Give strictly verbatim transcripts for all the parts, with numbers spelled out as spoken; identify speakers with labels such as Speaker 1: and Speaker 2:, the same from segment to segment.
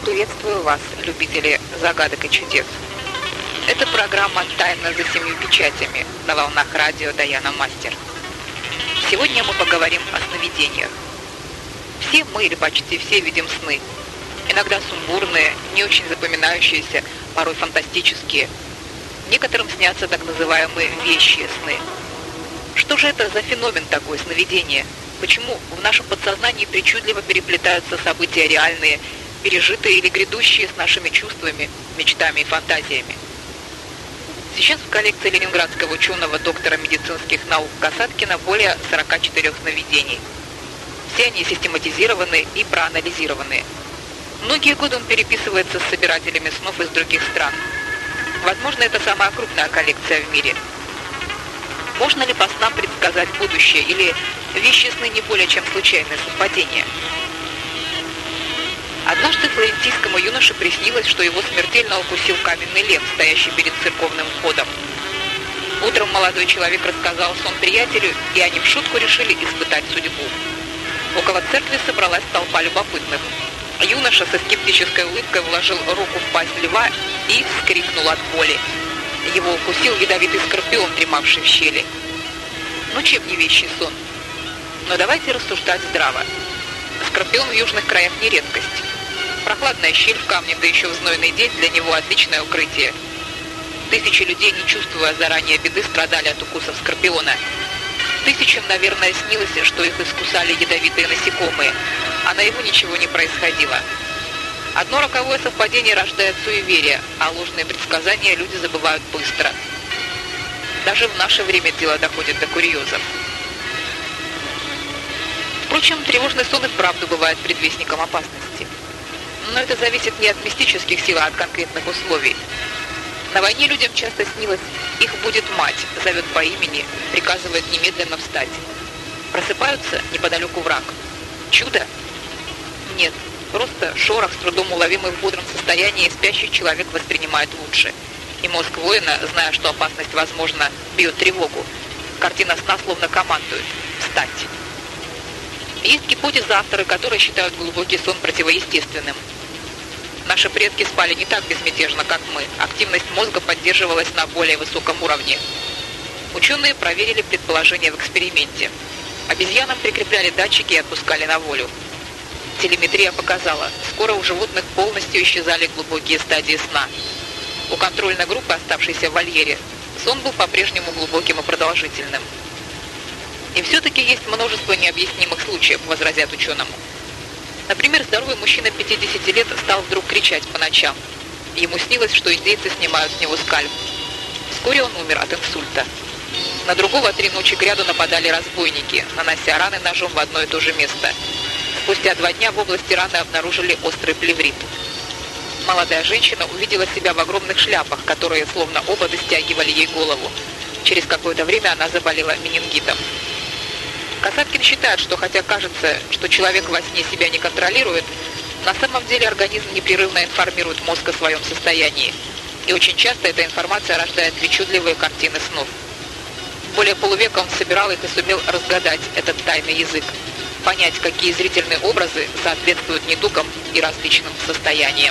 Speaker 1: Приветствую вас, любители загадок и чудес. Это программа «Тайна за семью печатями» на волнах радио Даяна Мастер. Сегодня мы поговорим о сновидениях. Все мы, или почти все, видим сны. Иногда сумбурные, не очень запоминающиеся, порой фантастические. Некоторым снятся так называемые вещие сны. Что же это за феномен такое сновидение? Почему в нашем подсознании причудливо переплетаются события реальные, пережитые или грядущие с нашими чувствами, мечтами и фантазиями? Сейчас в коллекции ленинградского ученого, доктора медицинских наук Касаткина более сорока четырёх сновидений. Все они систематизированы и проанализированы. Многие годы он переписывается с собирателями снов из других стран. Возможно, это самая крупная коллекция в мире. Можно ли по снам предсказать будущее, или вещи сны не более чем случайное совпадение? Однажды флорентийскому юноше приснилось, что его смертельно укусил каменный лев, стоящий перед церковным входом. Утром молодой человек рассказал сон приятелю, и они в шутку решили испытать судьбу. Около церкви собралась толпа любопытных. Юноша со скептической улыбкой вложил руку в пасть льва и вскрикнул от боли. Его укусил ядовитый скорпион, дремавший в щели. Ну, чем не вещий сон? Но давайте рассуждать здраво. Скорпион в южных краях не редкость. Прохладная щель в камне, да еще в знойный день, для него отличное укрытие. Тысячи людей, не чувствуя заранее беды, страдали от укусов скорпиона. Тысячам, наверное, снилось, что их искусали ядовитые насекомые, а наяву ничего не происходило. Одно роковое совпадение рождает суеверие, а ложные предсказания люди забывают быстро. Даже в наше время дело доходит до курьезов. Впрочем, тревожный сон и вправду бывает предвестником опасности. Но это зависит не от мистических сил, а от конкретных условий. На войне людям часто снилось, их будет мать, зовет по имени, приказывает немедленно встать. Просыпаются неподалеку враг. Чудо? Нет. Просто шорох, с трудом уловимый в бодром состоянии, спящий человек воспринимает лучше. И мозг воина, зная, что опасность возможна, бьет тревогу. Картина сна словно командует «встать». Есть гипотезы, авторы которой считают глубокий сон противоестественным. Наши предки спали не так безмятежно, как мы. Активность мозга поддерживалась на более высоком уровне. Ученые проверили предположение в эксперименте. Обезьянам прикрепляли датчики и отпускали на волю. Телеметрия показала, скоро у животных полностью исчезали глубокие стадии сна. У контрольной группы, оставшейся в вольере, сон был по-прежнему глубоким и продолжительным. И все-таки есть множество необъяснимых случаев, возразят ученому. Например, здоровый мужчина пятидесяти лет стал вдруг кричать по ночам. Ему снилось, что индейцы снимают с него скальп. Вскоре он умер от инсульта. На другого три ночи кряду нападали разбойники, нанося раны ножом в одно и то же место. Спустя два дня в области раны обнаружили острый плеврит. Молодая женщина увидела себя в огромных шляпах, которые словно ободы стягивали ей голову. Через какое-то время она заболела менингитом. Касаткин считает, что хотя кажется, что человек во сне себя не контролирует, на самом деле организм непрерывно информирует мозг о своем состоянии. И очень часто эта информация рождает причудливые картины снов. Более полувека он собирал их и сумел разгадать этот тайный язык. Понять, какие зрительные образы соответствуют недугам и различным состояниям.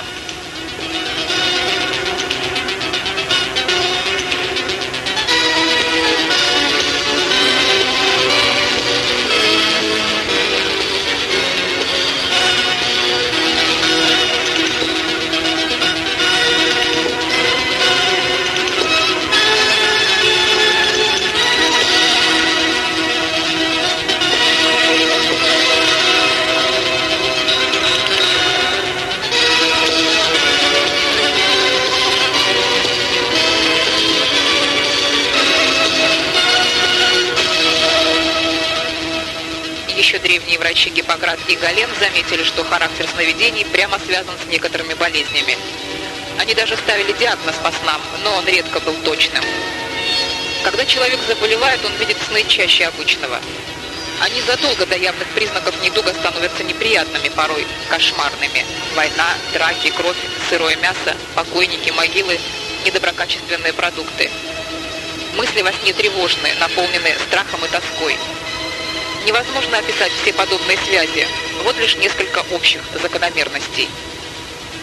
Speaker 1: Древние врачи Гиппократ и Гален заметили, что характер сновидений прямо связан с некоторыми болезнями. Они даже ставили диагноз по снам, но он редко был точным. Когда человек заболевает, он видит сны чаще обычного. Они задолго до явных признаков недуга становятся неприятными, порой кошмарными. Война, драки, кровь, сырое мясо, покойники, могилы, недоброкачественные продукты. Мысли во сне тревожные, наполнены страхом и тоской. Невозможно описать все подобные связи, вот лишь несколько общих закономерностей.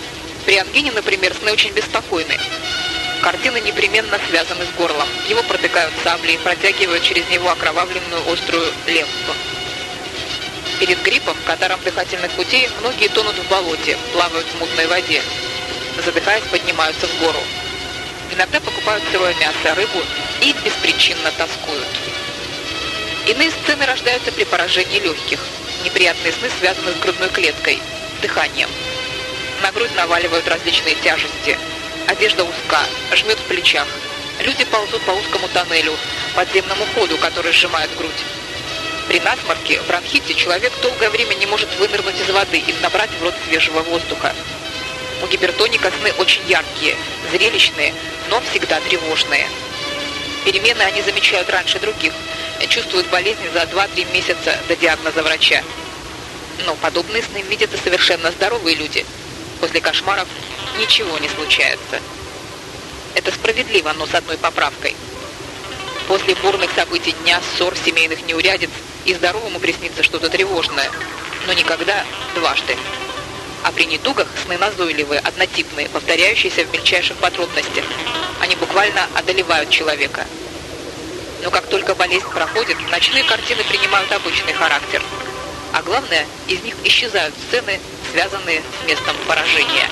Speaker 1: При ангине, например, сны очень беспокойны. Картины непременно связаны с горлом. Его протыкают сабли и протягивают через него окровавленную острую ленту. Перед гриппом, катаром дыхательных путей, многие тонут в болоте, плавают в мутной воде. Задыхаясь, поднимаются в гору. Иногда покупают сырое мясо, рыбу и беспричинно тоскуют. Иные сцены рождаются при поражении легких. Неприятные сны связаны с грудной клеткой, дыханием. На грудь наваливают различные тяжести. Одежда узка, жмет в плечах. Люди ползут по узкому тоннелю, подземному ходу, который сжимает грудь. При насморке, бронхите человек долгое время не может вынырнуть из воды и набрать в рот свежего воздуха. У гипертоника сны очень яркие, зрелищные, но всегда тревожные. Перемены они замечают раньше других, чувствуют болезни за два-три месяца до диагноза врача. Но подобные сны видят и совершенно здоровые люди. После кошмаров ничего не случается. Это справедливо, но с одной поправкой. После бурных событий дня, ссор, семейных неурядиц и здоровому приснится что-то тревожное, но никогда дважды. А при недугах сны назойливые, однотипные, повторяющиеся в мельчайших подробностях. Они буквально одолевают человека. Но как только болезнь проходит, ночные картины принимают обычный характер. А главное, из них исчезают сцены, связанные с местом поражения.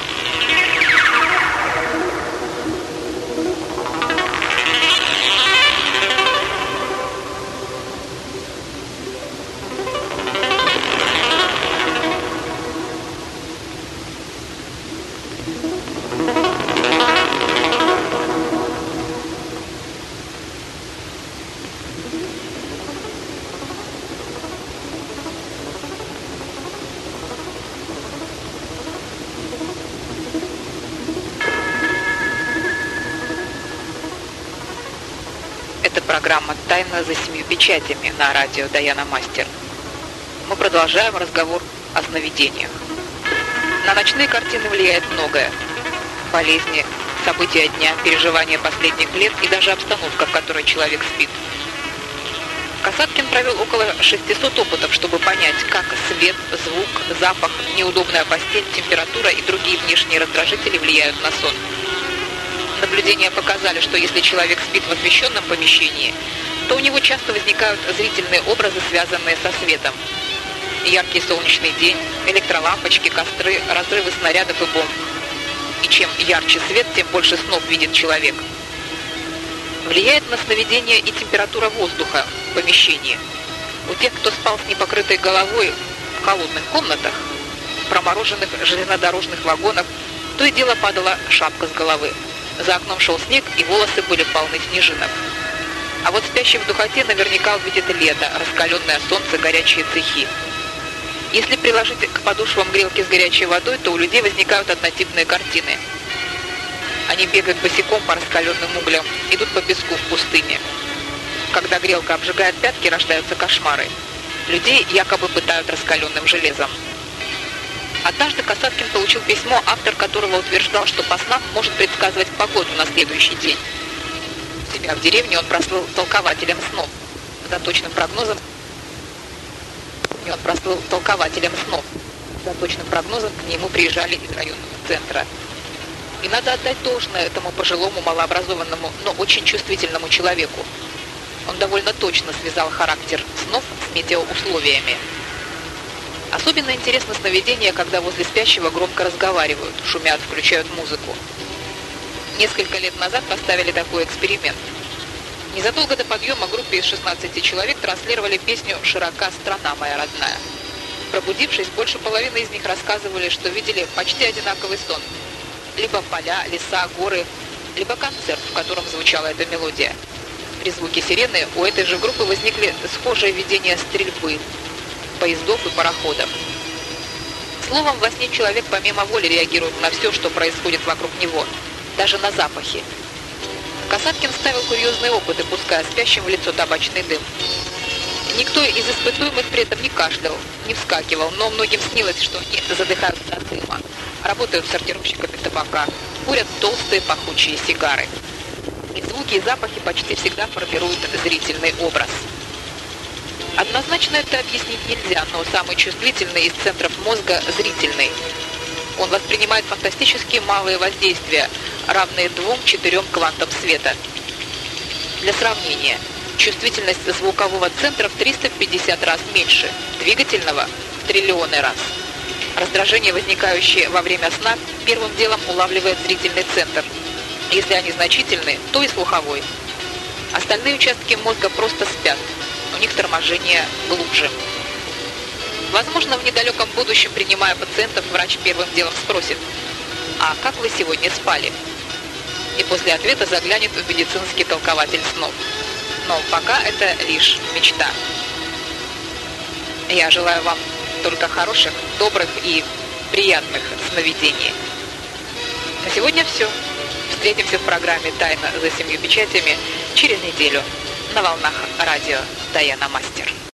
Speaker 1: Программа «Тайна за семью печатями» на радио Даяна Мастер. Мы продолжаем разговор о сновидениях. На ночные картины влияет многое. Болезни, события дня, переживания последних лет и даже обстановка, в которой человек спит. Касаткин провел около шестисот опытов, чтобы понять, как свет, звук, запах, неудобная постель, температура и другие внешние раздражители влияют на сон. Наблюдения показали, что если человек спит в освещенном помещении, то у него часто возникают зрительные образы, связанные со светом. Яркий солнечный день, электролампочки, костры, разрывы снарядов и бомб. И чем ярче свет, тем больше снов видит человек. Влияет на сновидение и температура воздуха в помещении. У тех, кто спал с непокрытой головой в холодных комнатах, в промороженных железнодорожных вагонах, то и дело падала шапка с головы. За окном шел снег, и волосы были полны снежинок. А вот спящий в духоте наверняка увидит лето, раскаленное солнце, горячие цехи. Если приложить к подошвам грелки с горячей водой, то у людей возникают однотипные картины. Они бегают босиком по раскаленным углям, идут по песку в пустыне. Когда грелка обжигает пятки, рождаются кошмары. Людей якобы пытают раскаленным железом. Однажды Касаткин получил письмо, автор которого утверждал, что по снам может предсказывать погоду на следующий день. У себя в деревне он прослыл толкователем снов. За точным прогнозом он прослыл толкователем снов. За точным прогнозом к нему приезжали из районного центра. И надо отдать должное этому пожилому, малообразованному, но очень чувствительному человеку. Он довольно точно связал характер снов с метеоусловиями. Особенно интересно сновидение, когда возле спящего громко разговаривают, шумят, включают музыку. Несколько лет назад поставили такой эксперимент. Незадолго до подъема группе из шестнадцати человек транслировали песню «Широка страна моя родная». Пробудившись, больше половины из них рассказывали, что видели почти одинаковый сон. Либо поля, леса, горы, либо концерт, в котором звучала эта мелодия. При звуке сирены у этой же группы возникли схожие видения стрельбы, поездов и пароходов. Словом, во сне человек помимо воли реагирует на все, что происходит вокруг него, даже на запахи. Касаткин ставил курьезные опыты, пуская спящим в лицо табачный дым. Никто из испытуемых при этом не кашлял, не вскакивал, но многим снилось, что они задыхаются от дыма, работают сортировщиками табака, курят толстые пахучие сигары. И звуки и запахи почти всегда формируют зрительный образ. Однозначно это объяснить нельзя, но самый чувствительный из центров мозга – зрительный. Он воспринимает фантастически малые воздействия, равные двум-четырем квантам света. Для сравнения, чувствительность звукового центра в триста пятьдесят раз меньше, двигательного в триллионы раз. Раздражение, возникающее во время сна, первым делом улавливает зрительный центр. Если они значительны, то и слуховой. Остальные участки мозга просто спят, у них торможение глубже. Возможно, в недалеком будущем, принимая пациентов, врач первым делом спросит: «А как вы сегодня спали?» И после ответа заглянет в медицинский толкователь снов. Но пока это лишь мечта. Я желаю вам только хороших, добрых и приятных сновидений. На сегодня все. Встретимся в программе «Тайна за семью печатями» через неделю на волнах радио Даяна Мастер.